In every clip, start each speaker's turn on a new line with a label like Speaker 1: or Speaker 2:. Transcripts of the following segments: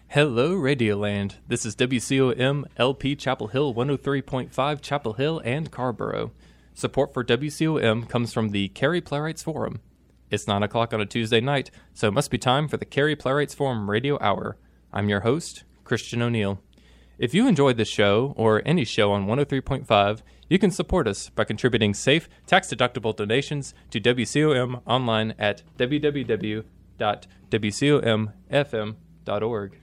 Speaker 1: Hello, Radioland. This is WCOM LP Chapel Hill 103.5 Chapel Hill and Carborough. Support for WCOM comes from the Cary Playwrights Forum. It's 9 o'clock on a Tuesday night, so it must be time for the Cary Playwrights Forum Radio Hour. I'm your host, Christian O'Neill. If you enjoyed this show, or any show on 103.5, you can support us by contributing safe, tax-deductible donations to WCOM online at www.wcomfm.org.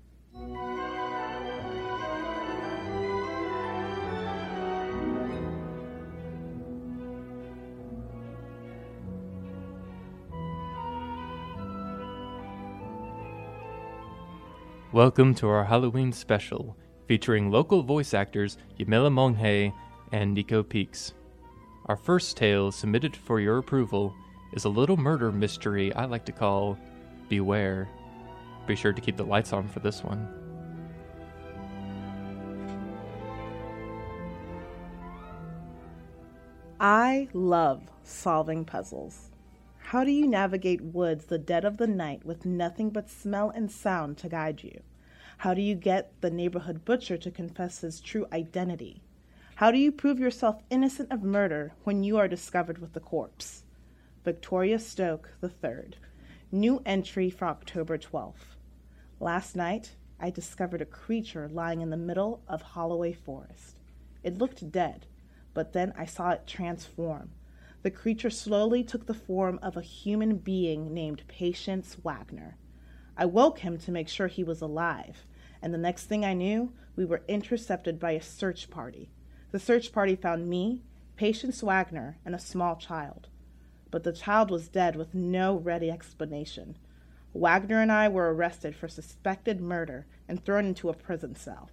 Speaker 1: Welcome to our Halloween special, featuring local voice actors Yamila Monghe and Nico Peaks. Our first tale, submitted for your approval, is a little murder mystery I like to call Beware. Be sure to keep the lights on for this one.
Speaker 2: I love solving puzzles. How do you navigate woods the dead of the night with nothing but smell and sound to guide you? How do you get the neighborhood butcher to confess his true identity? How do you prove yourself innocent of murder when you are discovered with the corpse? Victoria Stoke III. New entry for October 12th. Last night, I discovered a creature lying in the middle of Holloway Forest. It looked dead, but then I saw it transform. The creature slowly took the form of a human being named Patience Wagner. I woke him to make sure he was alive, and the next thing I knew, we were intercepted by a search party. The search party found me, Patience Wagner, and a small child. But the child was dead with no ready explanation. Wagner and I were arrested for suspected murder and thrown into a prison cell.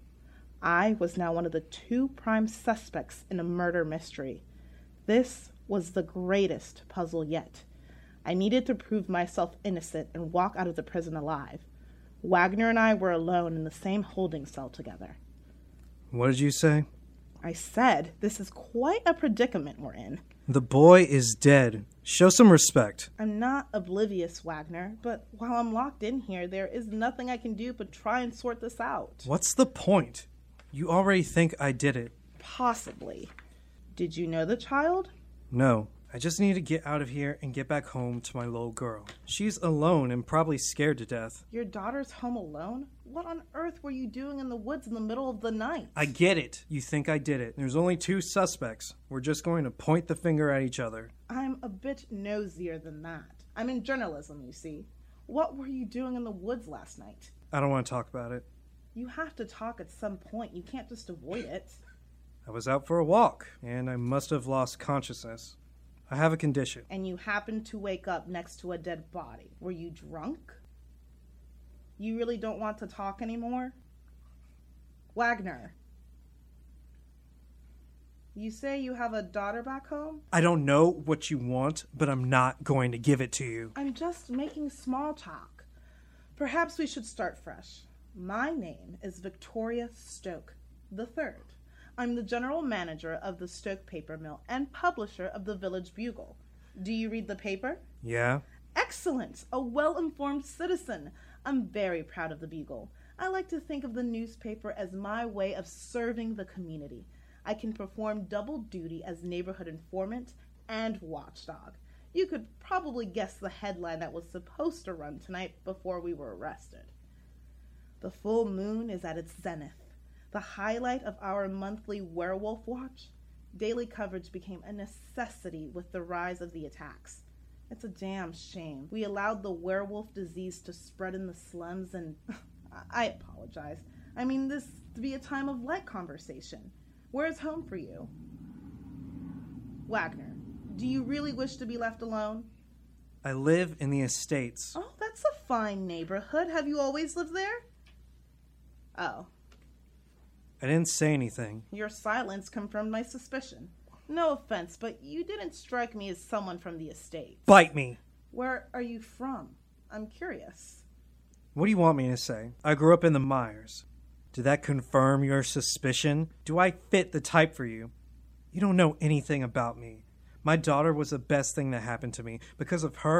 Speaker 2: I was now one of the two prime suspects in a murder mystery. This was the greatest puzzle yet. I needed to prove myself innocent and walk out of the prison alive. Wagner and I were alone in the same holding cell together.
Speaker 3: What did you say?
Speaker 2: I said, this is quite a predicament we're in.
Speaker 3: The boy is dead. Show some respect.
Speaker 2: I'm not oblivious, Wagner, but while I'm locked in here, there is nothing I can do but try and sort this out.
Speaker 3: What's the point? You already think I did it.
Speaker 2: Possibly. Did you know the child?
Speaker 3: No, I just need to get out of here and get back home to my little girl. She's alone and probably scared to death.
Speaker 2: Your daughter's home alone? What on earth were you doing in the woods in the middle of the night?
Speaker 3: I get it. You think I did it. There's only two suspects. We're just going to point the finger at each other.
Speaker 2: I'm a bit nosier than that. I'm in journalism, you see. What were you doing in the woods last night?
Speaker 3: I don't want to talk about it.
Speaker 2: You have to talk at some point. You can't just avoid it.
Speaker 3: I was out for a walk, and I must have lost consciousness. I have a condition.
Speaker 2: And you happened to wake up next to a dead body. Were you drunk? You really don't want to talk anymore? Wagner. You say you have a daughter back home?
Speaker 3: I don't know what you want, but I'm not going to give it to you.
Speaker 2: I'm just making small talk. Perhaps we should start fresh. My name is Victoria Stoke III. I'm the general manager of the Stoke Paper Mill and publisher of the Village Bugle. Do you read the paper?
Speaker 3: Yeah?
Speaker 2: Excellent! A well-informed citizen. I'm very proud of the Bugle. I like to think of the newspaper as my way of serving the community. I can perform double duty as neighborhood informant and watchdog. You could probably guess the headline that was supposed to run tonight before we were arrested. The full moon is at its zenith. The highlight of our monthly werewolf watch. Daily coverage became a necessity with the rise of the attacks. It's a damn shame. We allowed the werewolf disease to spread in the slums and... I apologize. I mean this to be a time of light conversation. Where's home for you? Wagner, do you really wish to be left alone?
Speaker 3: I live in the estates.
Speaker 2: Oh, that's a fine neighborhood. Have you always lived there? Oh.
Speaker 3: I didn't say anything.
Speaker 2: Your silence confirmed my suspicion. No offense, but you didn't strike me as someone from the estates.
Speaker 3: Bite me!
Speaker 2: Where are you from? I'm curious.
Speaker 3: What do you want me to say? I grew up in the Myers. Did that confirm your suspicion? Do I fit the type for you? You don't know anything about me. My daughter was the best thing that happened to me. Because of her,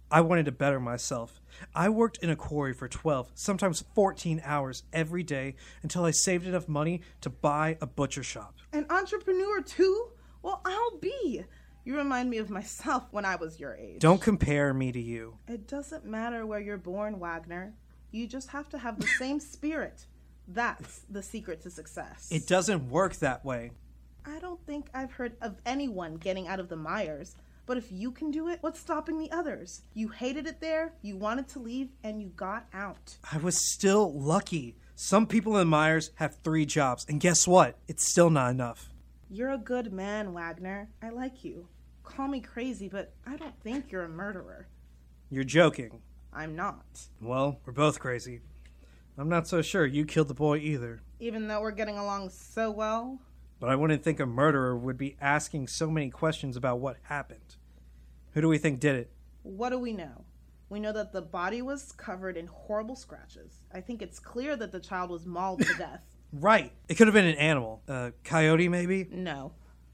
Speaker 3: I wanted to better myself. I worked in a quarry for 12, sometimes 14 hours every day until I saved enough money to buy a butcher shop.
Speaker 2: An entrepreneur too? Well, I'll be. You remind me of myself when I was your age.
Speaker 3: Don't compare me to you.
Speaker 2: It doesn't matter where you're born, Wagner. You just have to have the same spirit. That's the secret to success.
Speaker 3: It doesn't work that way.
Speaker 2: I don't think I've heard of anyone getting out of the Myers. But if you can do it, what's stopping the others? You hated it there, you wanted to leave, and you got out.
Speaker 3: I was still lucky. Some people in Myers have 3 jobs, and guess what? It's still not enough.
Speaker 2: You're a good man, Wagner. I like you. Call me crazy, but I don't think you're a murderer.
Speaker 3: You're joking.
Speaker 2: I'm not.
Speaker 3: Well, we're both crazy. I'm not so sure you killed the boy either.
Speaker 2: Even though we're getting along so well?
Speaker 3: But I wouldn't think a murderer would be asking so many questions about what happened. Who do we think did it?
Speaker 2: What do we know? We know that the body was covered in horrible scratches. I think it's clear that the child was mauled to death.
Speaker 3: Right. It could have been an animal. A coyote, maybe?
Speaker 2: No.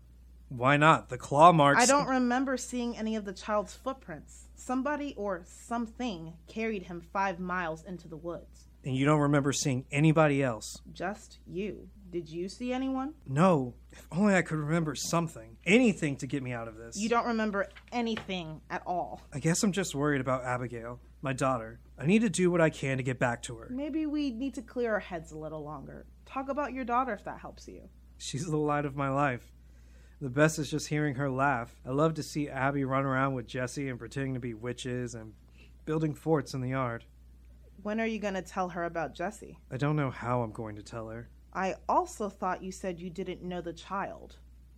Speaker 3: Why not? The claw marks...
Speaker 2: I don't remember seeing any of the child's footprints. Somebody or something carried him 5 miles into the woods.
Speaker 3: And you don't remember seeing anybody else?
Speaker 2: Just you. Did you see anyone?
Speaker 3: No. If only I could remember something. Anything to get me out of this.
Speaker 2: You don't remember anything at all.
Speaker 3: I guess I'm just worried about Abigail, my daughter. I need to do what I can to get back to her.
Speaker 2: Maybe we need to clear our heads a little longer. Talk about your daughter if that helps you.
Speaker 3: She's the light of my life. The best is just hearing her laugh. I love to see Abby run around with Jesse and pretending to be witches and building forts in the yard.
Speaker 2: When are you going to tell her about Jesse?
Speaker 3: I don't know how I'm going to tell her.
Speaker 2: I also thought you said you didn't know the child.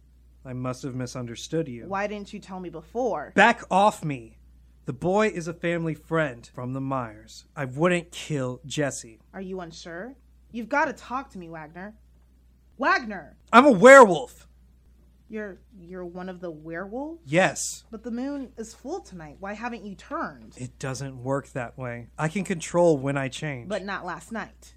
Speaker 3: I must have misunderstood you.
Speaker 2: Why didn't you tell me before?
Speaker 3: Back off me! The boy is a family friend from the Myers. I wouldn't kill Jesse.
Speaker 2: Are you unsure? You've got to talk to me, Wagner. Wagner!
Speaker 3: I'm a werewolf!
Speaker 2: You're one of the werewolves?
Speaker 3: Yes.
Speaker 2: But the moon is full tonight. Why haven't you turned?
Speaker 3: It doesn't work that way. I can control when I change.
Speaker 2: But not last night.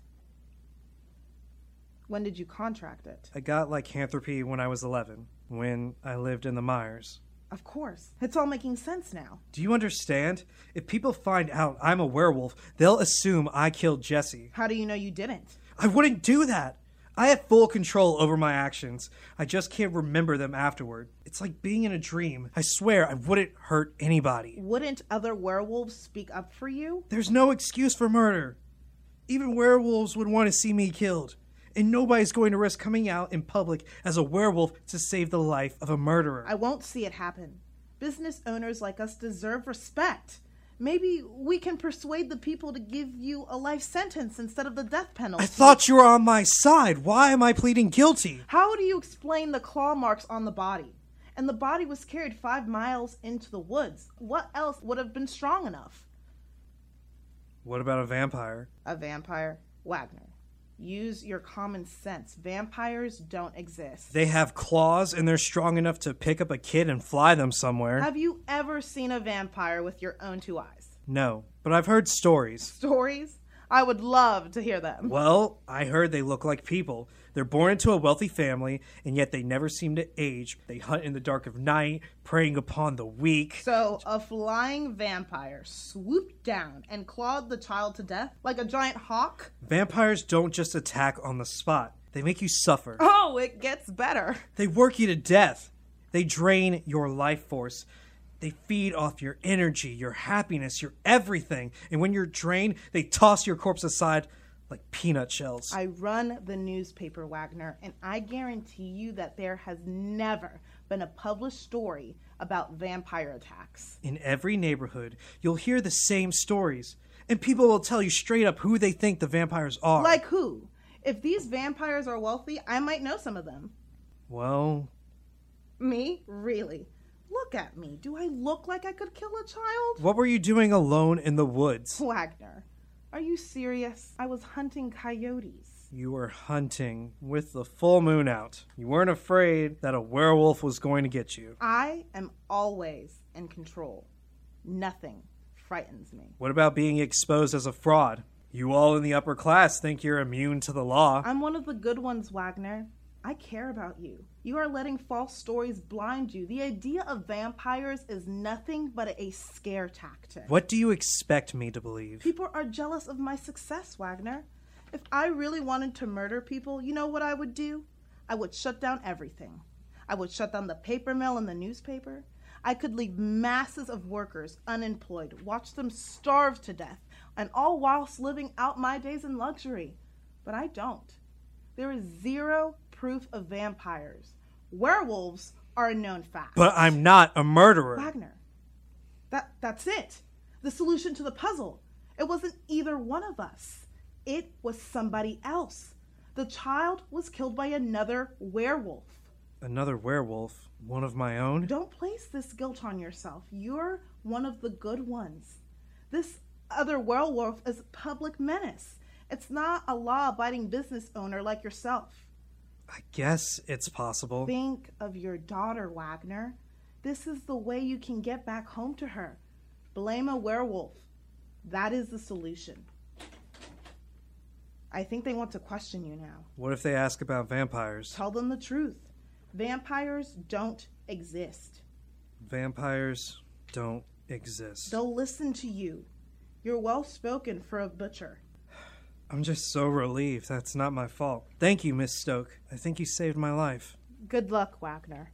Speaker 2: When did you contract it?
Speaker 3: I got lycanthropy when I was 11, when I lived in the Myers.
Speaker 2: Of course. It's all making sense now.
Speaker 3: Do you understand? If people find out I'm a werewolf, they'll assume I killed Jesse.
Speaker 2: How do you know you didn't?
Speaker 3: I wouldn't do that. I have full control over my actions. I just can't remember them afterward. It's like being in a dream. I swear I wouldn't hurt anybody.
Speaker 2: Wouldn't other werewolves speak up for you?
Speaker 3: There's no excuse for murder. Even werewolves would want to see me killed. And nobody's going to risk coming out in public as a werewolf to save the life of a murderer.
Speaker 2: I won't see it happen. Business owners like us deserve respect. Maybe we can persuade the people to give you a life sentence instead of the death penalty.
Speaker 3: I thought you were on my side. Why am I pleading guilty?
Speaker 2: How do you explain the claw marks on the body? And the body was carried 5 miles into the woods. What else would have been strong enough?
Speaker 3: What about a vampire?
Speaker 2: A vampire? Wagner, use your common sense. Vampires don't exist.
Speaker 3: They have claws and they're strong enough to pick up a kid and fly them somewhere.
Speaker 2: Have you ever seen a vampire with your own 2 eyes?
Speaker 3: No, but I've heard stories.
Speaker 2: Stories? I would love to hear them.
Speaker 3: Well, I heard they look like people. They're born into a wealthy family, and yet they never seem to age. They hunt in the dark of night, preying upon the weak.
Speaker 2: So, a flying vampire swooped down and clawed the child to death like a giant hawk?
Speaker 3: Vampires don't just attack on the spot. They make you suffer.
Speaker 2: Oh, it gets better.
Speaker 3: They work you to death. They drain your life force. They feed off your energy, your happiness, your everything. And when you're drained, they toss your corpse aside like peanut shells.
Speaker 2: I run the newspaper, Wagner, and I guarantee you that there has never been a published story about vampire attacks.
Speaker 3: In every neighborhood, you'll hear the same stories, and people will tell you straight up who they think the vampires are.
Speaker 2: Like who? If these vampires are wealthy, I might know some of them.
Speaker 3: Well...
Speaker 2: Me? Really? Look at me. Do I look like I could kill a child?
Speaker 3: What were you doing alone in the woods?
Speaker 2: Wagner, are you serious? I was hunting coyotes.
Speaker 3: You were hunting with the full moon out. You weren't afraid that a werewolf was going to get you.
Speaker 2: I am always in control. Nothing frightens me.
Speaker 3: What about being exposed as a fraud? You all in the upper class think you're immune to the law.
Speaker 2: I'm one of the good ones, Wagner. I care about you. You are letting false stories blind you. The idea of vampires is nothing but a scare tactic.
Speaker 3: What do you expect me to believe?
Speaker 2: People are jealous of my success, Wagner. If I really wanted to murder people, you know what I would do? I would shut down everything. I would shut down the paper mill and the newspaper. I could leave masses of workers unemployed, watch them starve to death, and all whilst living out my days in luxury. But I don't. There is zero proof of vampires. Werewolves are a known fact.
Speaker 3: But I'm not a murderer.
Speaker 2: Wagner, that's it. The solution to the puzzle. It wasn't either one of us. It was somebody else. The child was killed by another werewolf.
Speaker 3: Another werewolf? One of my own?
Speaker 2: Don't place this guilt on yourself. You're one of the good ones. This other werewolf is a public menace. It's not a law-abiding business owner like yourself.
Speaker 3: I guess it's possible.
Speaker 2: Think of your daughter, Wagner. This is the way you can get back home to her. Blame a werewolf. That is the solution. I think they want to question you now.
Speaker 3: What if they ask about vampires?
Speaker 2: Tell them the truth. Vampires don't exist.
Speaker 3: Vampires don't exist.
Speaker 2: They'll listen to you. You're well-spoken for a butcher.
Speaker 3: I'm just so relieved. That's not my fault. Thank you, Miss Stoke. I think you saved my life.
Speaker 2: Good luck, Wagner.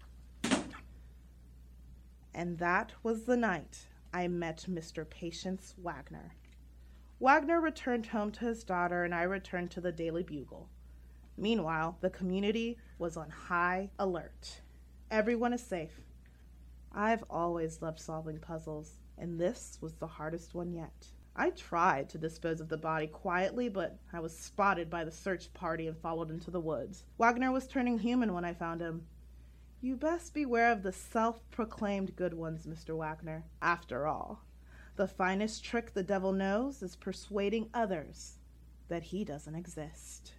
Speaker 2: And that was the night I met Mr. Patience Wagner. Wagner returned home to his daughter, and I returned to the Daily Bugle. Meanwhile, the community was on high alert. Everyone is safe. I've always loved solving puzzles, and this was the hardest one yet. I tried to dispose of the body quietly, but I was spotted by the search party and followed into the woods. Wagner was turning human when I found him. You best beware of the self-proclaimed good ones, Mr. Wagner. After all, the finest trick the devil knows is persuading others that he doesn't exist.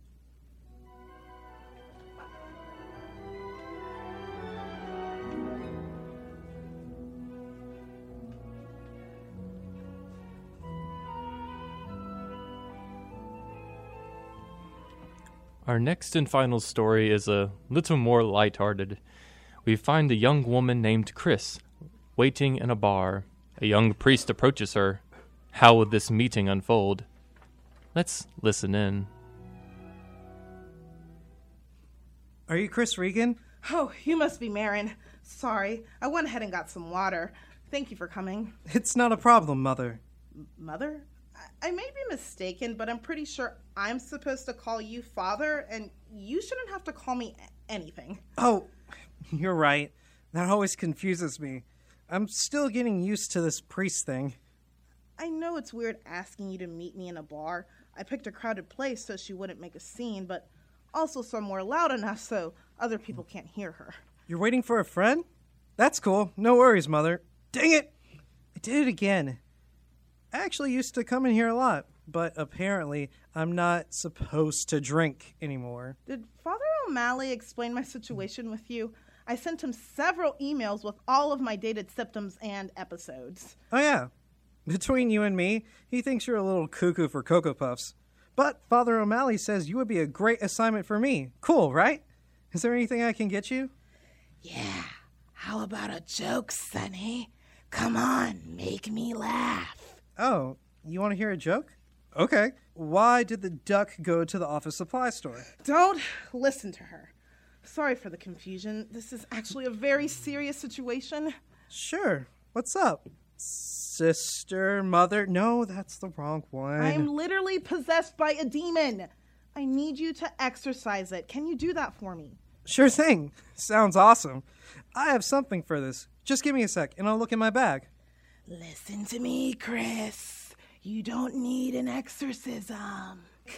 Speaker 1: Our next and final story is a little more lighthearted. We find a young woman named Chris waiting in a bar. A young priest approaches her. How will this meeting unfold? Let's listen in.
Speaker 3: Are you Chris Regan?
Speaker 2: Oh, you must be Marin. Sorry, I went ahead and got some water. Thank you for coming.
Speaker 3: It's not a problem, Mother.
Speaker 2: Mother? I may be mistaken, but I'm pretty sure I'm supposed to call you Father, and you shouldn't have to call me anything.
Speaker 3: Oh, you're right. That always confuses me. I'm still getting used to this priest thing.
Speaker 2: I know it's weird asking you to meet me in a bar. I picked a crowded place so she wouldn't make a scene, but also somewhere loud enough so other people can't hear her.
Speaker 3: You're waiting for a friend? That's cool. No worries, Mother. Dang it! I did it again. I actually used to come in here a lot, but apparently I'm not supposed to drink anymore.
Speaker 2: Did Father O'Malley explain my situation with you? I sent him several emails with all of my dated symptoms and episodes.
Speaker 3: Oh yeah. Between you and me, he thinks you're a little cuckoo for Cocoa Puffs. But Father O'Malley says you would be a great assignment for me. Cool, right? Is there anything I can get you?
Speaker 2: Yeah. How about a joke, Sonny? Come on, make me laugh.
Speaker 3: Oh, you want to hear a joke? Okay. Why did the duck go to the office supply store?
Speaker 2: Don't listen to her. Sorry for the confusion. This is actually a very serious situation.
Speaker 3: Sure. What's up? Sister, mother? No, that's the wrong one.
Speaker 2: I'm literally possessed by a demon. I need you to exorcise it. Can you do that for me?
Speaker 3: Sure thing. Sounds awesome. I have something for this. Just give me a sec, and I'll look in my bag.
Speaker 2: Listen to me, Chris. You don't need an exorcism.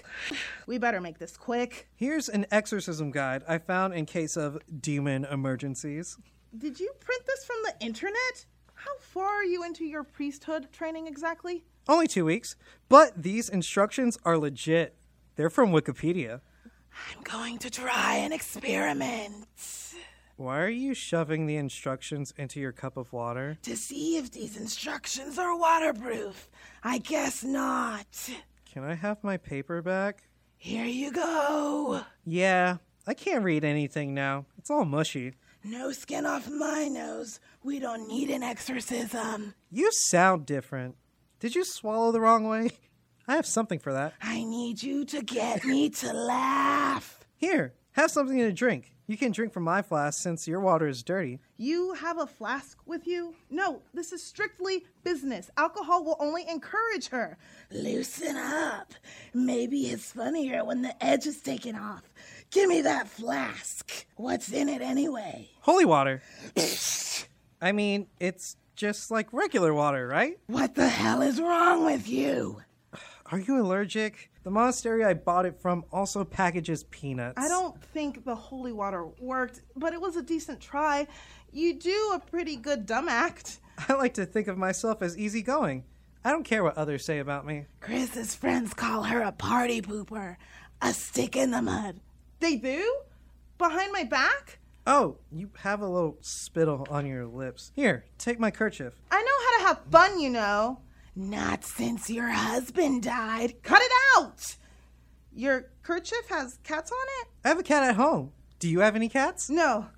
Speaker 2: We better make this quick.
Speaker 3: Here's an exorcism guide I found in case of demon emergencies.
Speaker 2: Did you print this from the internet? How far are you into your priesthood training exactly?
Speaker 3: Only 2 weeks, but these instructions are legit. They're from Wikipedia.
Speaker 2: I'm going to try an experiment.
Speaker 3: Why are you shoving the instructions into your cup of water?
Speaker 2: To see if these instructions are waterproof. I guess not.
Speaker 3: Can I have my paper back?
Speaker 2: Here you go.
Speaker 3: Yeah, I can't read anything now. It's all mushy.
Speaker 2: No skin off my nose. We don't need an exorcism.
Speaker 3: You sound different. Did you swallow the wrong way? I have something for that.
Speaker 2: I need you to get me to laugh.
Speaker 3: Here, have something to drink. You can drink from my flask since your water is dirty.
Speaker 2: You have a flask with you? No, this is strictly business. Alcohol will only encourage her. Loosen up. Maybe it's funnier when the edge is taken off. Give me that flask. What's in it anyway?
Speaker 3: Holy water. I mean, it's just like regular water, right?
Speaker 2: What the hell is wrong with you?
Speaker 3: Are you allergic? The monastery I bought it from also packages peanuts.
Speaker 2: I don't think the holy water worked, but it was a decent try. You do a pretty good dumb act.
Speaker 3: I like to think of myself as easygoing. I don't care what others say about me.
Speaker 2: Chris's friends call her a party pooper, a stick in the mud. They do? Behind my back?
Speaker 3: Oh, you have a little spittle on your lips. Here, take my kerchief.
Speaker 2: I know how to have fun, you know. Not since your husband died. Cut it out! Your kerchief has cats on it?
Speaker 3: I have a cat at home. Do you have any cats?
Speaker 2: No.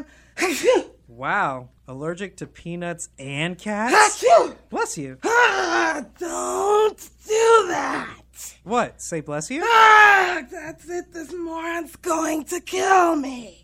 Speaker 3: Wow, allergic to peanuts and cats? Bless you.
Speaker 2: Don't do that.
Speaker 3: What, say bless you?
Speaker 2: That's it. This moron's going to kill me.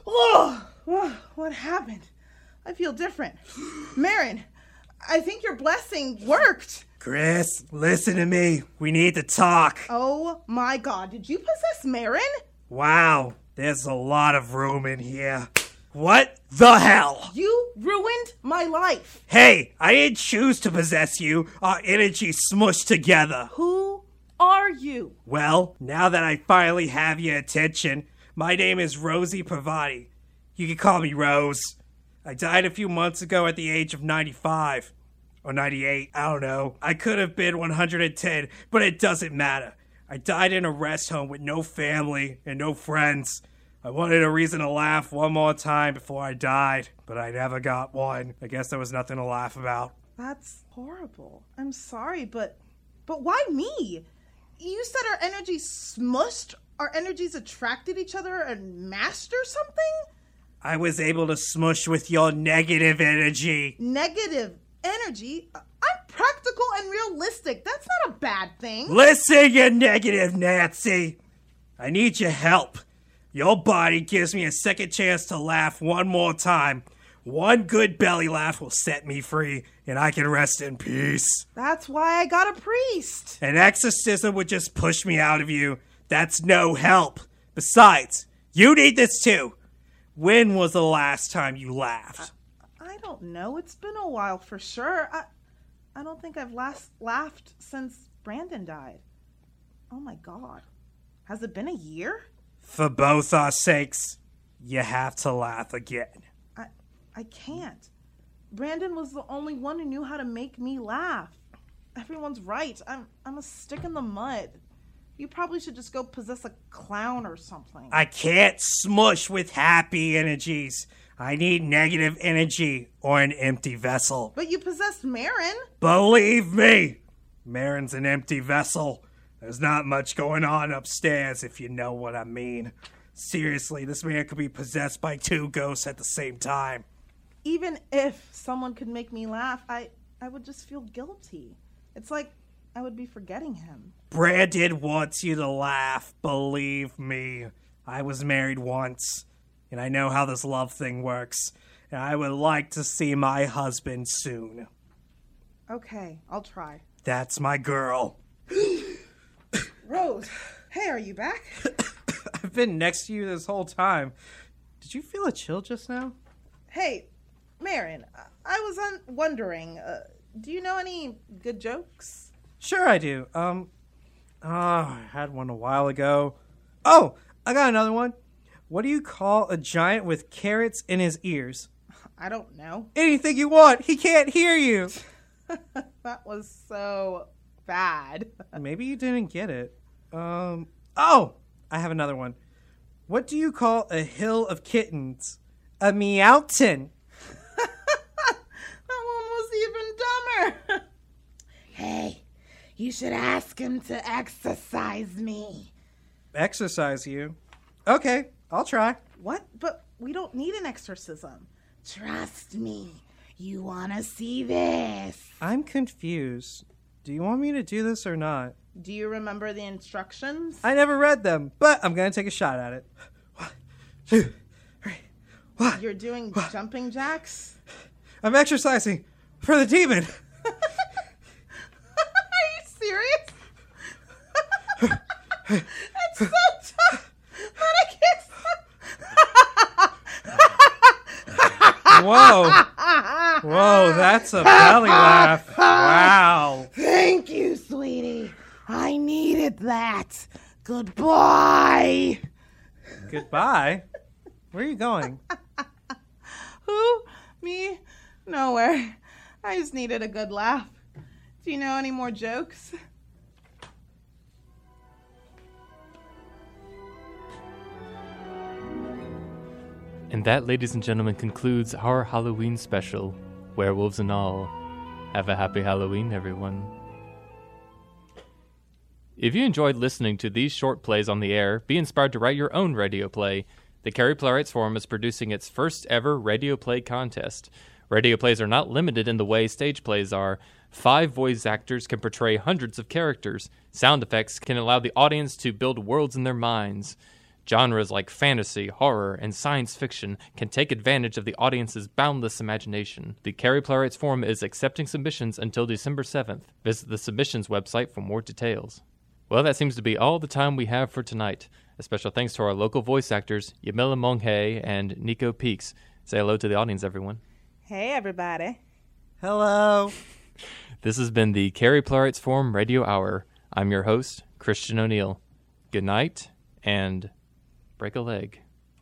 Speaker 2: What happened? I feel different. Marin, I think your blessing worked.
Speaker 3: Chris, listen to me. We need to talk.
Speaker 2: Oh my God, did you possess Marin?
Speaker 3: Wow, there's a lot of room in here. What the hell?
Speaker 2: You ruined my life.
Speaker 3: Hey, I didn't choose to possess you. Our energy smushed together.
Speaker 2: Who are you?
Speaker 3: Well, now that I finally have your attention, my name is Rosie Pravati. You can call me Rose. I died a few months ago at the age of 95. Or 98, I don't know. I could have been 110, but it doesn't matter. I died in a rest home with no family and no friends. I wanted a reason to laugh one more time before I died, but I never got one. I guess there was nothing to laugh about.
Speaker 2: That's horrible. I'm sorry, but why me? You said our energies smushed? Our energies attracted each other and mashed or something?
Speaker 3: I was able to smush with your negative energy.
Speaker 2: Negative energy? I'm practical and realistic. That's not a bad thing.
Speaker 3: Listen, you negative Nancy. I need your help. Your body gives me a second chance to laugh one more time. One good belly laugh will set me free, and I can rest in peace.
Speaker 2: That's why I got a priest.
Speaker 3: An exorcism would just push me out of you. That's no help. Besides, you need this too. When was the last time you laughed?
Speaker 2: I don't know. It's been a while for sure. I don't think I've last laughed since Brandon died. Oh my God. Has it been a year?
Speaker 3: For both our sakes, you have to laugh again.
Speaker 2: I can't. Brandon was the only one who knew how to make me laugh. Everyone's right. I'm a stick in the mud. You probably should just go possess a clown or something.
Speaker 3: I can't smush with happy energies. I need negative energy or an empty vessel.
Speaker 2: But you possessed Marin.
Speaker 3: Believe me, Marin's an empty vessel. There's not much going on upstairs, if you know what I mean. Seriously, this man could be possessed by two ghosts at the same time.
Speaker 2: Even if someone could make me laugh, I would just feel guilty. It's like I would be forgetting him.
Speaker 3: Brandon wants you to laugh, believe me. I was married once, and I know how this love thing works. And I would like to see my husband soon.
Speaker 2: Okay, I'll try.
Speaker 3: That's my girl.
Speaker 2: Rose, hey, are you back?
Speaker 3: I've been next to you this whole time. Did you feel a chill just now?
Speaker 2: Hey, Marin, I was wondering, do you know any good jokes?
Speaker 3: Sure I do. I had one a while ago. Oh, I got another one. What do you call a giant with carrots in his ears?
Speaker 2: I don't know.
Speaker 3: Anything you want. He can't hear you.
Speaker 2: That was so bad.
Speaker 3: Maybe you didn't get it. Oh, I have another one. What do you call a hill of kittens? A meowton.
Speaker 2: That one was even dumber. Hey, you should ask him to exercise me.
Speaker 3: Exercise you? Okay, I'll try.
Speaker 2: What? But we don't need an exorcism.
Speaker 4: Trust me. You want to see this?
Speaker 3: I'm confused. Do you want me to do this or not?
Speaker 2: Do you remember the instructions?
Speaker 3: I never read them, but I'm going to take a shot at it. 1, 2, 3, 1.
Speaker 2: You're doing jumping jacks?
Speaker 3: I'm exercising for the demon.
Speaker 2: Are you serious? It's so tough that I can't stop.
Speaker 3: Whoa. Whoa, that's a belly laugh. Wow.
Speaker 4: Thank you, sweetie. I needed that. Goodbye.
Speaker 3: Goodbye. Where are you going?
Speaker 2: Who? Me? Nowhere. I just needed a good laugh. Do you know any more jokes?
Speaker 1: And that, ladies and gentlemen, concludes our Halloween special, Werewolves and All. Have a happy Halloween, everyone. If you enjoyed listening to these short plays on the air, be inspired to write your own radio play. The Carey Playwrights Forum is producing its first ever radio play contest. Radio plays are not limited in the way stage plays are. 5 voice actors can portray hundreds of characters. Sound effects can allow the audience to build worlds in their minds. Genres like fantasy, horror, and science fiction can take advantage of the audience's boundless imagination. The Carey Playwrights Forum is accepting submissions until December 7th. Visit the submissions website for more details. Well, that seems to be all the time we have for tonight. A special thanks to our local voice actors, Yamila Monghae and Nico Peaks. Say hello to the audience, everyone.
Speaker 2: Hey, everybody.
Speaker 3: Hello.
Speaker 1: This has been the Carey Playwrights Forum Radio Hour. I'm your host, Christian O'Neill. Good night, and break a leg.